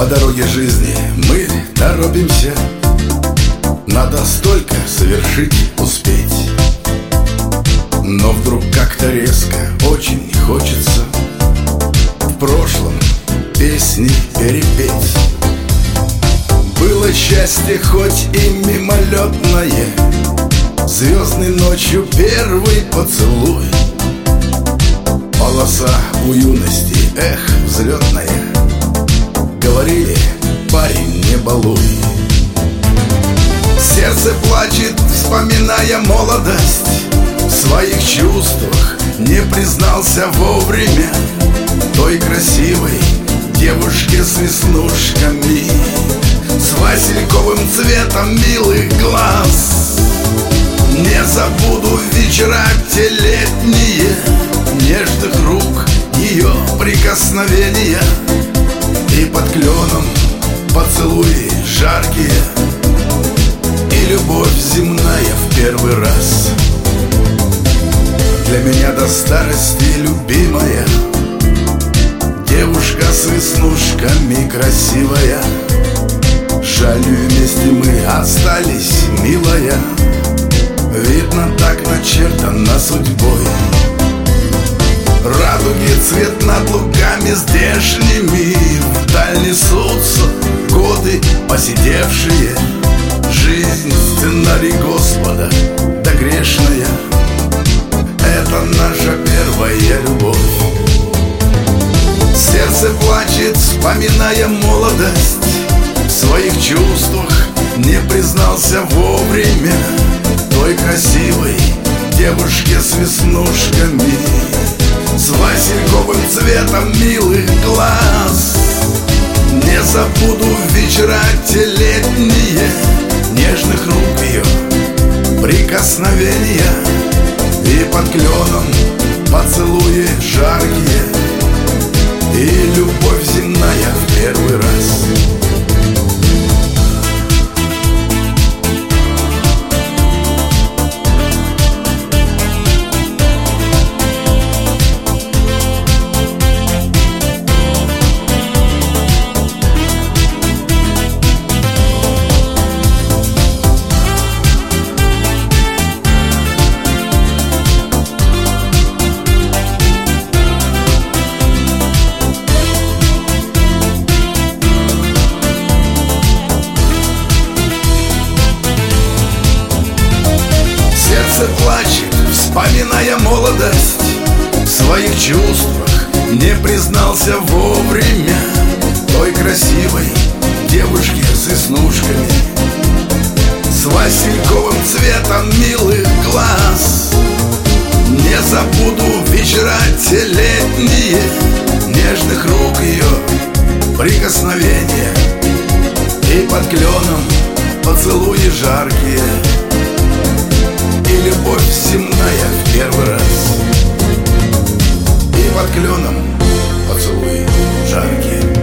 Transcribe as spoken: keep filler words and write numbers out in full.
По дороге жизни мы торопимся, надо столько совершить, успеть. Но вдруг как-то резко очень хочется в прошлом песни перепеть. Было счастье хоть и мимолетное, звездной ночью первый поцелуй. Полоса у юности, эх, взлетная. Говорили, парень, не балуй. Сердце плачет, вспоминая молодость. В своих чувствах не признался вовремя той красивой девушке с веснушками, с васильковым цветом милых глаз. Не забуду вечера те летние, нежных рук ее прикосновения и под кленом поцелуи жаркие, и любовь земная в первый раз. Для меня до старости любимая девушка с веснушками красивая. Жалью вместе мы остались, милая, видно, так начертано судьбой. Радуги цвет над лугами здешними вдаль несутся годы посидевшие. Жизнь — сценарий Господа, да грешная. Это наша первая любовь. Сердце плачет, вспоминая молодость. В своих чувствах не признался вовремя той красивой девушке с веснушками, с васильковым цветом милых глаз. Не забуду вечера те летние, нежных рук ее прикосновения и под кленом поцелуи жаркие, и любовь земная в первый раз. Плачет, вспоминая молодость. В своих чувствах не признался вовремя той красивой девушке с веснушками, с васильковым цветом милых глаз. Не забуду вечера те летние, нежных рук ее прикосновения и под кленом поцелуи жаркие, и любовь земная в первый раз, и под кленом поцелуи жаркие.